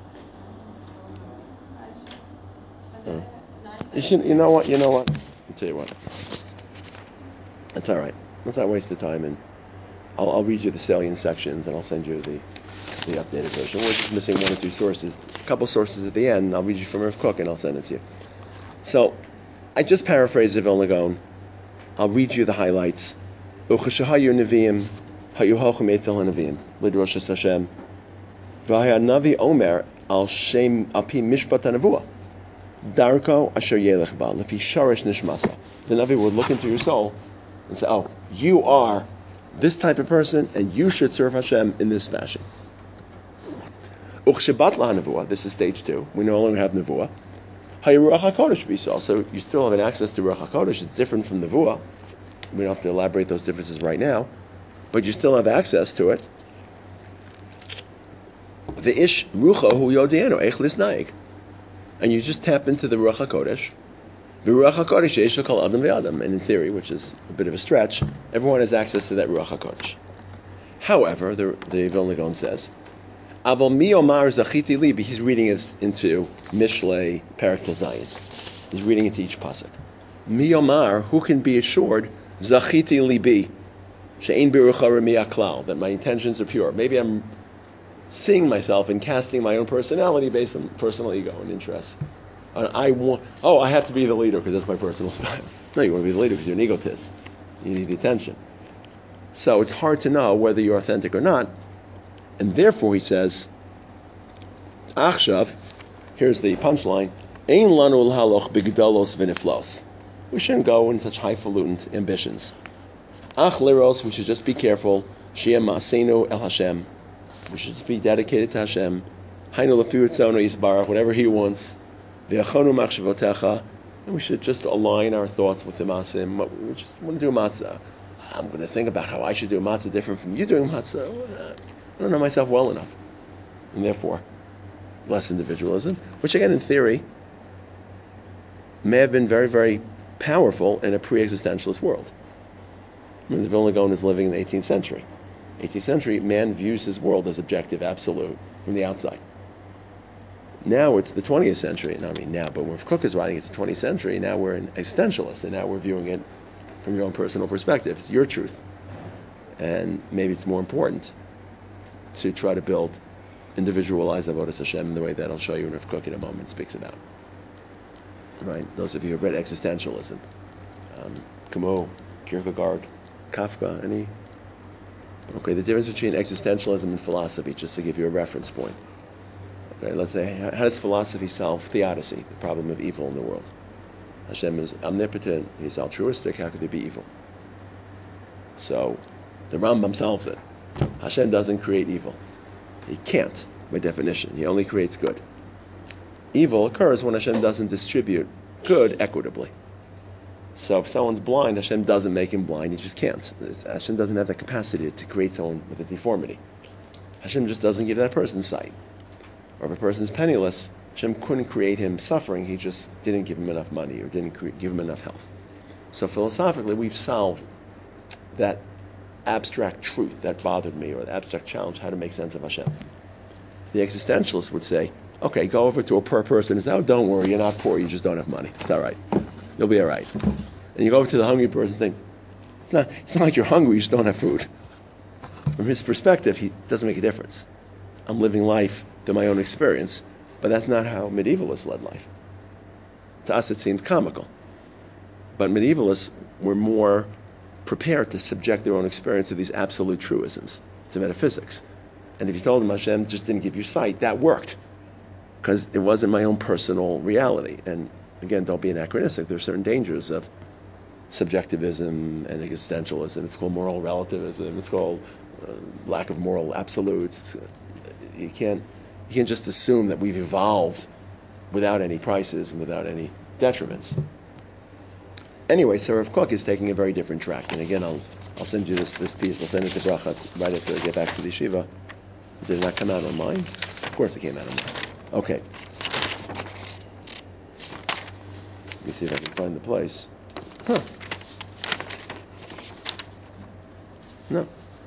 You know what? I'll tell you what. That's all right. Let's not waste the time, and I'll read you the salient sections, and I'll send you the updated version. We're just missing one or two sources. A couple sources at the end. I'll read you from Rav Kook, and I'll send it to you. So, I just paraphrased the Vilna Gaon. I'll read you the highlights. Uchashahayu neviim, hayuhalchem etzel haneviim, lidroshas Hashem. V'haya navi omer al shem api mishpat hanavua. Darko asher yelech ba lefi sharish nishmasa. The Navi would look into your soul and say, "Oh, you are this type of person, and you should serve Hashem in this fashion." Uchshebat la nevuah. This is stage 2. We no longer have nevuah. Hayruach HaKodesh bisal. So you still have an access to Ruach HaKodesh. It's different from nevuah. We don't have to elaborate those differences right now, but you still have access to it. The ish rucha hu yodiano eich lisnaig, and you just tap into the Ruach HaKodesh. The Ruach HaKodesh yesh kol adam ve'adam, and in theory, which is a bit of a stretch, everyone has access to that Ruach HaKodesh. However, the Vilna Gaon says, Aval mi omar zachiti libi. He's reading us into Mishlei Perek Zayin. He's reading into each pasuk. Mi omar, who can be assured, zachiti libi, she'ein birucha remi aklal, that my intentions are pure. Maybe I'm seeing myself and casting my own personality based on personal ego and interests. I have to be the leader because that's my personal style. No, you want to be the leader because you're an egotist. You need the attention. So it's hard to know whether you're authentic or not. And therefore, he says, Achshav, here's the punchline, Ein lanu l'haloch b'gedolos v'niflos. We shouldn't go in such highfalutin ambitions. Ach liros, we should just be careful. Shia ma'asenu el Hashem. We should just be dedicated to Hashem. Hainu l'fiu etzono yisbarach, whatever He wants. V'achonu machshavotecha, and we should just align our thoughts with the matzah. We just want to do matzah. I'm going to think about how I should do matzah different from you doing matzah. I don't know myself well enough, and therefore, less individualism, which again, in theory, may have been very, very powerful in a pre-existentialist world. I mean, the Vilna Gaon is living in the 18th century. 18th century, man views his world as objective, absolute, from the outside. Now it's the 20th century, but when Kook is writing, it's the 20th century, now we're an existentialist, and now we're viewing it from your own personal perspective. It's your truth. And maybe it's more important to try to build individualized avodas Hashem in the way that I'll show you in Rav Kook in a moment speaks about. Right? Those of you who have read existentialism, Camus, Kierkegaard, Kafka, any? Okay, the difference between existentialism and philosophy, just to give you a reference point. Okay, let's say, how does philosophy solve theodicy, the problem of evil in the world? Hashem is omnipotent, He's altruistic, how could there be evil? So, the Rambam solves it. Hashem doesn't create evil. He can't, by definition. He only creates good. Evil occurs when Hashem doesn't distribute good equitably. So if someone's blind, Hashem doesn't make him blind. He just can't. Hashem doesn't have the capacity to create someone with a deformity. Hashem just doesn't give that person sight. Or if a person's penniless, Hashem couldn't create him suffering. He just didn't give him enough money or didn't give him enough health. So philosophically, we've solved that abstract truth that bothered me, or the abstract challenge, how to make sense of Hashem. The existentialist would say, okay, go over to a poor person and say, oh, don't worry, you're not poor, you just don't have money. It's all right. You'll be all right. And you go over to the hungry person and say, it's not like you're hungry, you just don't have food. From his perspective, he doesn't make a difference. I'm living life through my own experience, but that's not how medievalists led life. To us, it seems comical. But medievalists were more prepared to subject their own experience to these absolute truisms, to metaphysics. And if you told them Hashem just didn't give you sight, that worked, because it wasn't my own personal reality. And again, don't be anachronistic. There are certain dangers of subjectivism and existentialism. It's called moral relativism. It's called lack of moral absolutes. You can't just assume that we've evolved without any prices and without any detriments. Anyway, so Rav Kook is taking a very different track. And again, I'll send you this piece. I'll send it to Brachat right after I get back to the yeshiva. Did it not come out online? Of course it came out online. Okay. Let me see if I can find the place. Huh. No.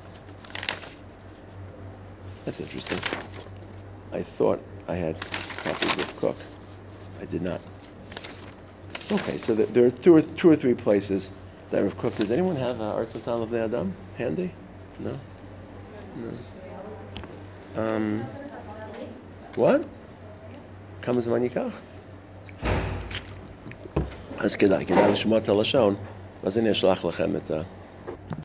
That's interesting. I thought I had copied with Cook. I did not. Okay, so there are two or three places that Rav Kook. Does anyone have Arts Latam of the Adam handy? No? No. What? כמה זמן ייקח? אז כדאי לשמוע את הלשון, ואז אני אשלח לכם את